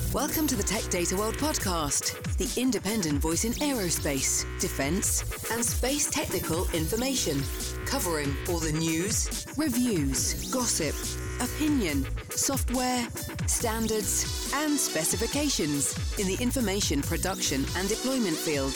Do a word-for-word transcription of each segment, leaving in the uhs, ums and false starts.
Welcome to the Tech Data World podcast, the independent voice in aerospace, defense, and space technical information, covering all the news, reviews, gossip, opinion, software, standards, and specifications in the information production and deployment field.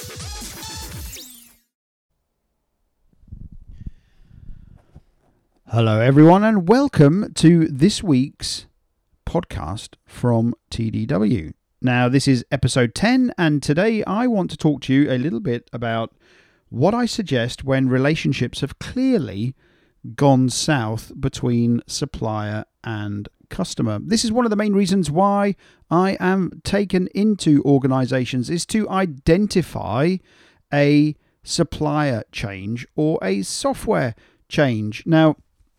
Hello everyone, and welcome to this week's podcast from T D W. Now, this is episode ten, and today I want to talk to you a little bit about what I suggest when relationships have clearly gone south between supplier and customer. This is one of the main reasons why I am taken into organizations, is to identify a supplier change or a software change. Now,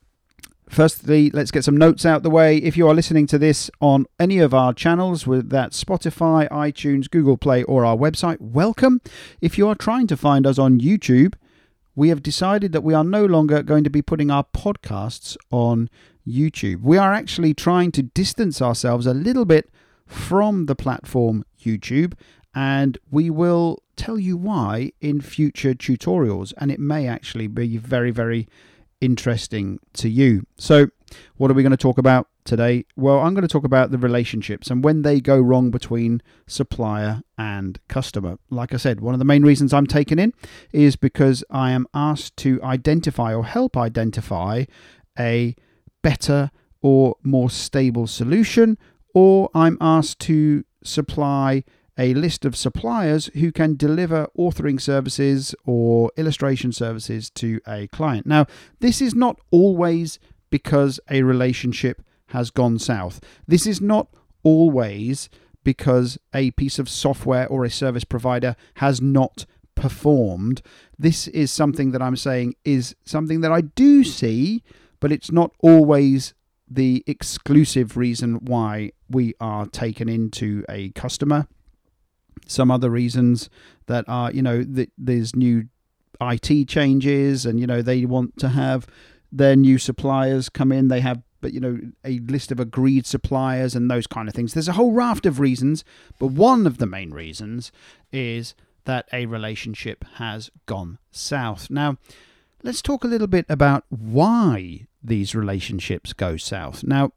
firstly, let's get some notes out the way. If you are listening to this on any of our channels, with that Spotify, iTunes, Google Play, or our website, welcome. If you are trying to find us on YouTube, we have decided that we are no longer going to be putting our podcasts on YouTube. We are actually trying to distance ourselves a little bit from the platform YouTube, and we will tell you why in future tutorials, and it may actually be very, very interesting to you. So what are we going to talk about today? Well, I'm going to talk about the relationships and when they go wrong between supplier and customer. Like I said, one of the main reasons I'm taken in is because I am asked to identify or help identify a better or more stable solution, or I'm asked to supply a list of suppliers who can deliver authoring services or illustration services to a client. Now, this is not always because a relationship has gone south. This is not always because a piece of software or a service provider has not performed. This is something that I'm saying is something that I do see, but it's not always the exclusive reason why we are taken into a customer. Some other reasons that are, you know, that there's new I T changes, and, you know, they want to have their new suppliers come in. They have, but you know, a list of agreed suppliers and those kind of things. There's a whole raft of reasons, but one of the main reasons is that a relationship has gone south. Now, let's talk a little bit about why these relationships go south. Now,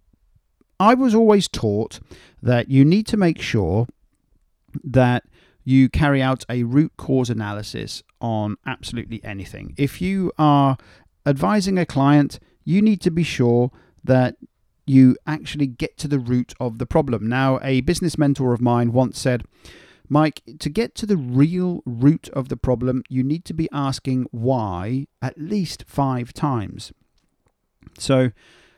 I was always taught that you need to make sure that you carry out a root cause analysis on absolutely anything. If you are advising a client, you need to be sure that you actually get to the root of the problem. Now, a business mentor of mine once said, Mike, to get to the real root of the problem, you need to be asking why at least five times. So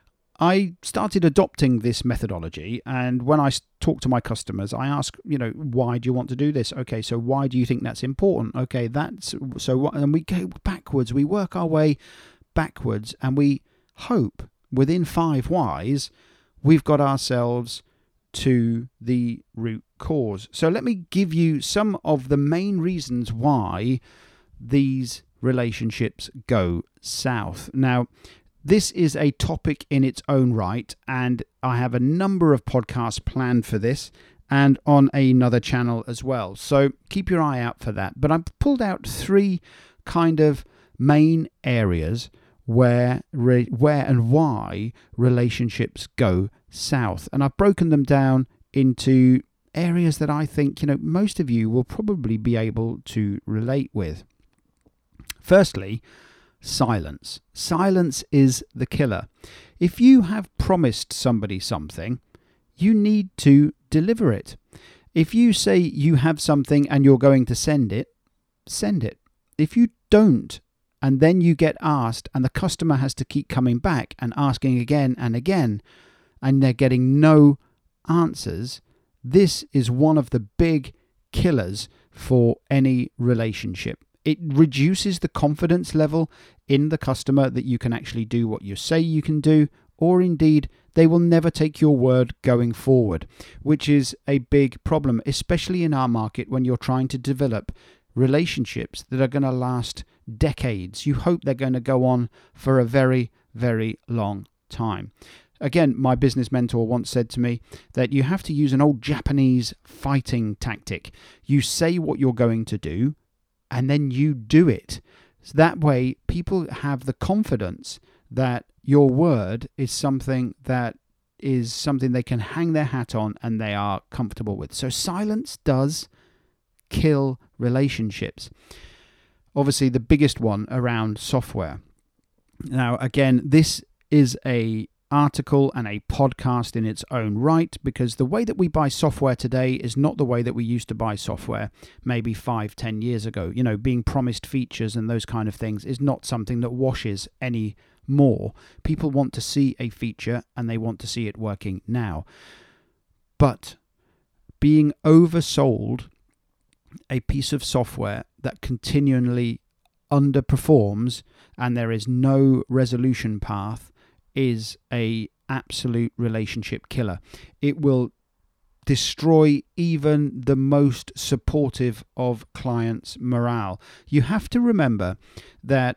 I started adopting this methodology, and when I talk to my customers, I ask, you know, why do you want to do this? Okay, so why do you think that's important? Okay, that's so what, and we go backwards. We work our way backwards, and we hope within five whys, we've got ourselves to the root cause. So let me give you some of the main reasons why these relationships go south. Now, this is a topic in its own right, and I have a number of podcasts planned for this and on another channel as well. So keep your eye out for that. But I've pulled out three kind of main areas where where and why relationships go south. And I've broken them down into areas that I think, you know, most of you will probably be able to relate with. Firstly, silence. Silence is the killer. If you have promised somebody something, you need to deliver it. If you say you have something and you're going to send it, send it. If you don't, and then you get asked, and the customer has to keep coming back and asking again and again, and they're getting no answers, this is one of the big killers for any relationship. It reduces the confidence level in the customer that you can actually do what you say you can do, or indeed they will never take your word going forward, which is a big problem, especially in our market when you're trying to develop relationships that are going to last decades. You hope they're going to go on for a very, very long time. Again, my business mentor once said to me that you have to use an old Japanese fighting tactic. You say what you're going to do, and then you do it. So that way, people have the confidence that your word is something that is something they can hang their hat on and they are comfortable with. So silence does kill relationships. Obviously, the biggest one around software. Now, again, this is a article and a podcast in its own right, because the way that we buy software today is not the way that we used to buy software maybe five, ten years ago. You know, being promised features and those kind of things is not something that washes any more. People want to see a feature and they want to see it working now. But being oversold a piece of software that continually underperforms and there is no resolution path is a absolute relationship killer. It will destroy even the most supportive of clients' morale. You have to remember that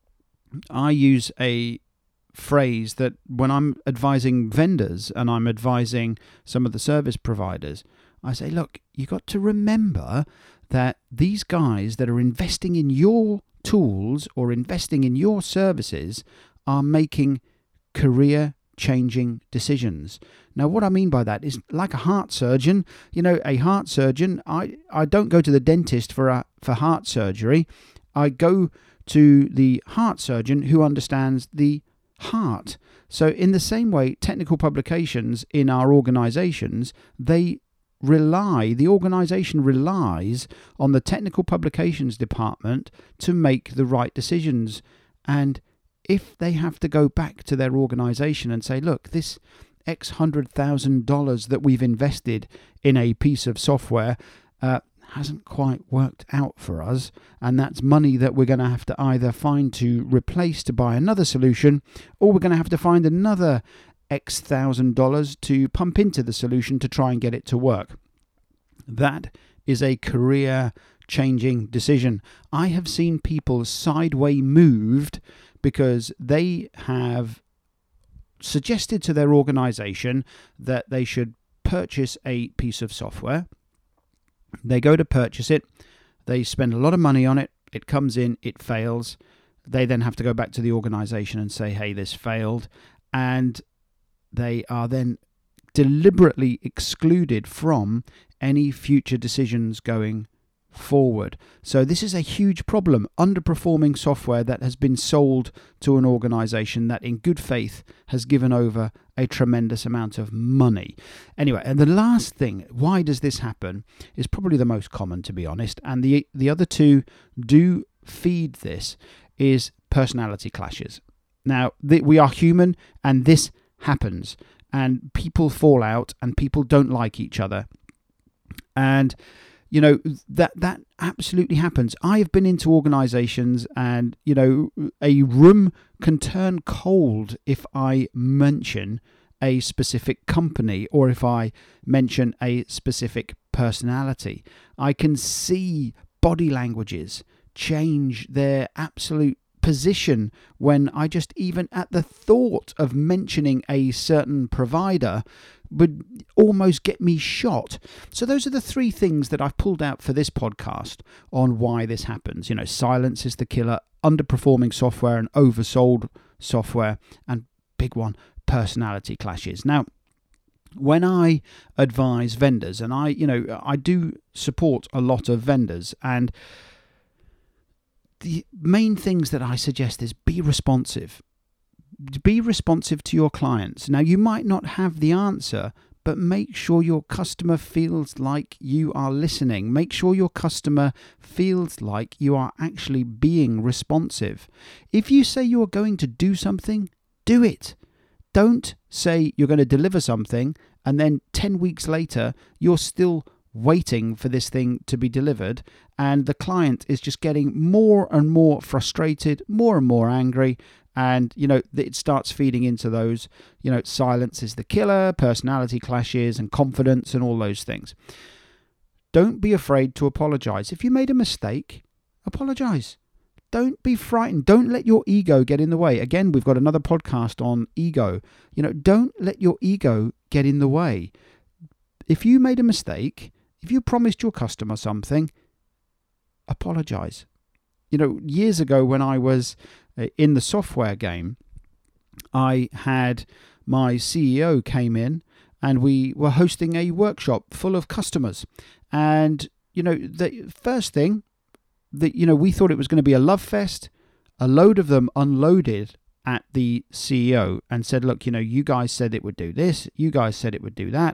I use a phrase that when I'm advising vendors and I'm advising some of the service providers, I say, look, you got to remember that these guys that are investing in your tools or investing in your services are making career-changing decisions. Now, what I mean by that is like a heart surgeon. You know, a heart surgeon, I, I don't go to the dentist for a, for heart surgery. I go to the heart surgeon who understands the heart. So in the same way, technical publications in our organizations, they rely, the organization relies on the technical publications department to make the right decisions. And if they have to go back to their organization and say, look, this X hundred thousand dollars that we've invested in a piece of software uh, hasn't quite worked out for us, and that's money that we're going to have to either find to replace to buy another solution, or we're going to have to find another X thousand dollars to pump into the solution to try and get it to work. That is a career-changing decision. I have seen people sideways moved because they have suggested to their organization that they should purchase a piece of software. They go to purchase it. They spend a lot of money on it. It comes in, it fails. They then have to go back to the organization and say, hey, this failed. And they are then deliberately excluded from any future decisions going forward. So this is a huge problem. Underperforming software that has been sold to an organization that in good faith has given over a tremendous amount of money. Anyway, and the last thing, why does this happen, is probably the most common, to be honest, and the the other two do feed this, is personality clashes. Now, th- we are human, and this happens, and people fall out, and people don't like each other. And you know, that that absolutely happens. I have been into organizations and, you know, a room can turn cold if I mention a specific company or if I mention a specific personality. I can see body languages change their absolute position when I just even at the thought of mentioning a certain provider would almost get me shot. So those are the three things that I've pulled out for this podcast on why this happens. You know, silence is the killer, underperforming software and oversold software, and big one, personality clashes. Now, when I advise vendors, and I, you know, I do support a lot of vendors, and the main things that I suggest is be responsive. Be responsive to your clients. Now, you might not have the answer, but make sure your customer feels like you are listening. Make sure your customer feels like you are actually being responsive. If you say you're going to do something, do it. Don't say you're going to deliver something and then ten weeks later, you're still waiting for this thing to be delivered, and the client is just getting more and more frustrated, more and more angry, and you know it starts feeding into those, you know, silence is the killer, personality clashes and confidence and all those things. Don't be afraid to apologize. If you made a mistake, apologize. Don't be frightened. Don't let your ego get in the way. Again, we've got another podcast on ego. You know, don't let your ego get in the way. If you made a mistake, if you promised your customer something, apologize. You know, years ago when I was in the software game, I had my C E O came in and we were hosting a workshop full of customers. And, you know, the first thing that, you know, we thought it was going to be a love fest. A load of them unloaded at the C E O and said, look, you know, you guys said it would do this. You guys said it would do that.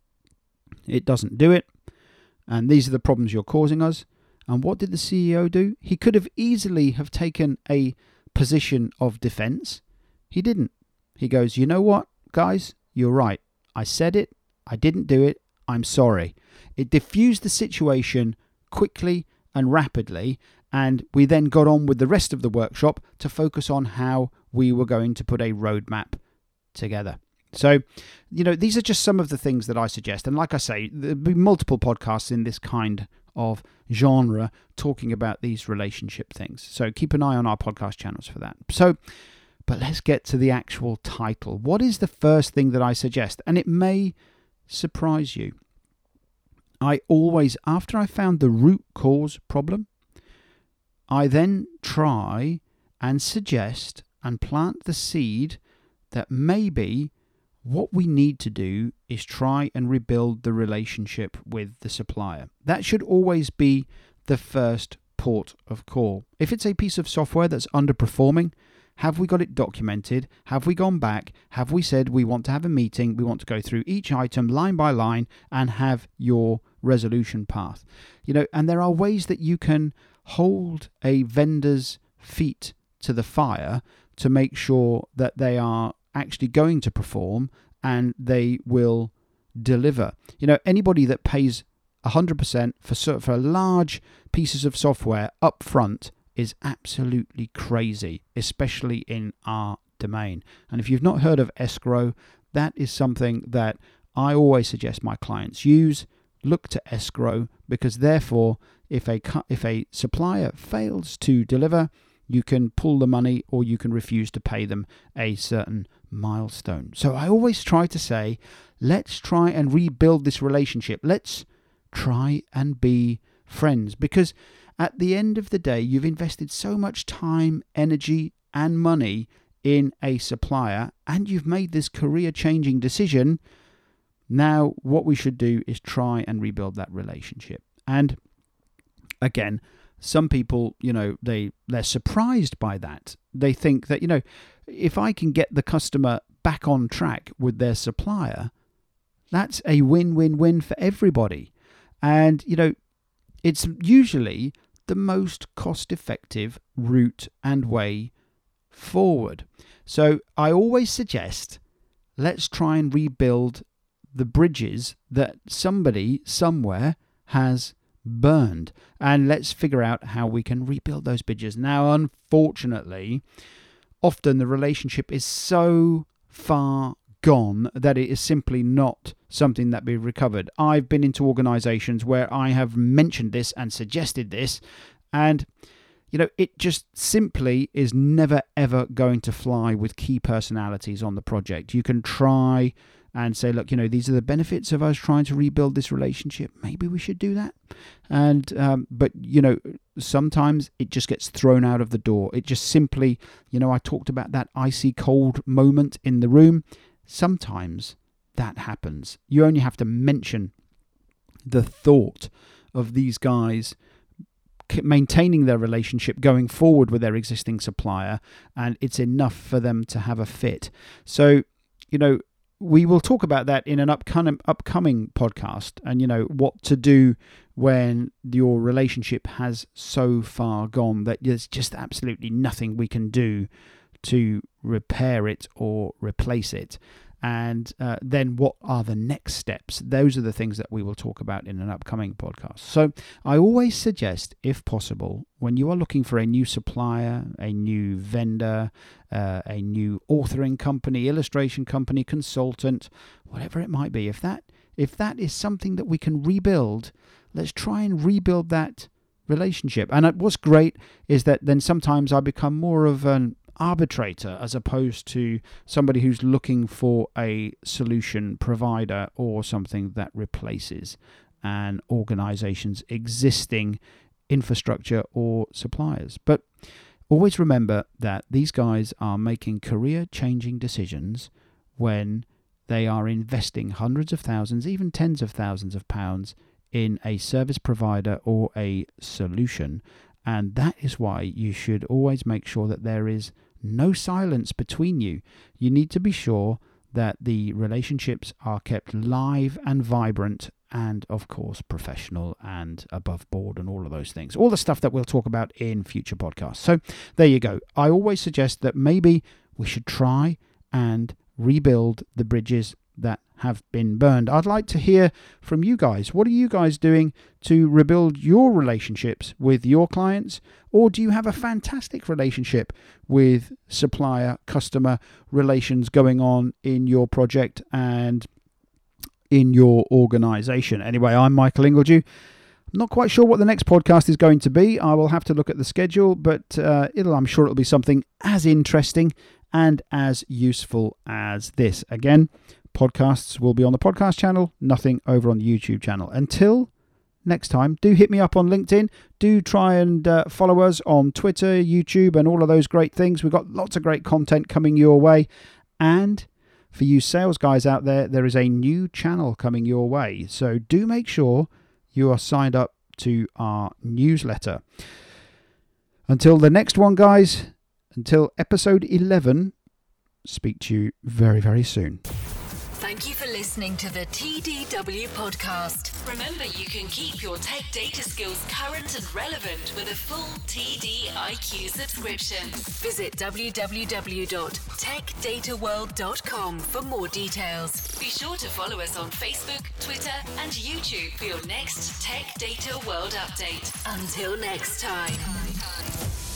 It doesn't do it. And these are the problems you're causing us. And what did the C E O do? He could have easily have taken a position of defense. He didn't. He goes, you know what, guys, you're right. I said it. I didn't do it. I'm sorry. It diffused the situation quickly and rapidly. And we then got on with the rest of the workshop to focus on how we were going to put a roadmap together. So, you know, these are just some of the things that I suggest. And like I say, there'll be multiple podcasts in this kind of genre talking about these relationship things. So keep an eye on our podcast channels for that. So, but let's get to the actual title. What is the first thing that I suggest? And it may surprise you. I always, after I found the root cause problem, I then try and suggest and plant the seed that maybe what we need to do is try and rebuild the relationship with the supplier. That should always be the first port of call. If it's a piece of software that's underperforming, have we got it documented? Have we gone back? Have we said we want to have a meeting? We want to go through each item line by line and have your resolution path. You know, and there are ways that you can hold a vendor's feet to the fire to make sure that they are actually going to perform and they will deliver. You know, anybody that pays one hundred percent for for large pieces of software up front is absolutely crazy, especially in our domain. And if you've not heard of escrow, that is something that I always suggest my clients use. Look to escrow, because therefore if a if a supplier fails to deliver, you can pull the money or you can refuse to pay them a certain milestone. So I always try to say, let's try and rebuild this relationship. Let's try and be friends, because at the end of the day, you've invested so much time, energy, and money in a supplier, and you've made this career-changing decision. Now, what we should do is try and rebuild that relationship. And again, some people, you know, they, they're surprised by that. They think that, you know, if I can get the customer back on track with their supplier, that's a win-win-win for everybody. And, you know, it's usually the most cost-effective route and way forward. So I always suggest, let's try and rebuild the bridges that somebody somewhere has burned, and let's figure out how we can rebuild those bridges. Now, unfortunately, often the relationship is so far gone that it is simply not something that be recovered. I've been into organizations where I have mentioned this and suggested this, and you know, it just simply is never ever going to fly with key personalities on the project. You can try and say, look, you know, these are the benefits of us trying to rebuild this relationship. Maybe we should do that. And um, but, you know, sometimes it just gets thrown out of the door. It just simply, you know, I talked about that icy cold moment in the room. Sometimes that happens. You only have to mention the thought of these guys maintaining their relationship, going forward with their existing supplier, and it's enough for them to have a fit. So, you know, we will talk about that in an upcoming upcoming podcast, and you know what to do when your relationship has so far gone that there's just absolutely nothing we can do to repair it or replace it. And uh, then what are the next steps? Those are the things that we will talk about in an upcoming podcast. So I always suggest, if possible, when you are looking for a new supplier, a new vendor, uh, a new authoring company, illustration company, consultant, whatever it might be, if that if that is something that we can rebuild, let's try and rebuild that relationship. And what's great is that then sometimes I become more of an arbitrator as opposed to somebody who's looking for a solution provider or something that replaces an organization's existing infrastructure or suppliers. But always remember that these guys are making career-changing decisions when they are investing hundreds of thousands, even tens of thousands of pounds in a service provider or a solution. And that is why you should always make sure that there is no silence between you. You need to be sure that the relationships are kept live and vibrant and, of course, professional and above board and all of those things. All the stuff that we'll talk about in future podcasts. So there you go. I always suggest that maybe we should try and rebuild the bridges that have been burned. I'd like to hear from you guys. What are you guys doing to rebuild your relationships with your clients? Or do you have a fantastic relationship with supplier-customer relations going on in your project and in your organization? Anyway, I'm Michael Ingledew. I'm not quite sure what the next podcast is going to be. I will have to look at the schedule, but uh, it'll, I'm sure it'll be something as interesting and as useful as this. Again, podcasts will be on the podcast channel, nothing over on the YouTube channel. Until next time, do hit me up on LinkedIn. Do try and uh, follow us on Twitter, YouTube, and all of those great things. We've got lots of great content coming your way. And for you sales guys out there, there is a new channel coming your way. So do make sure you are signed up to our newsletter. Until the next one, guys, until episode eleven, speak to you very, very soon. Thank you for listening to the T D W podcast. Remember, you can keep your tech data skills current and relevant with a full T D I Q subscription. Visit w w w dot tech data world dot com for more details. Be sure to follow us on Facebook, Twitter, and YouTube for your next Tech Data World update. Until next time.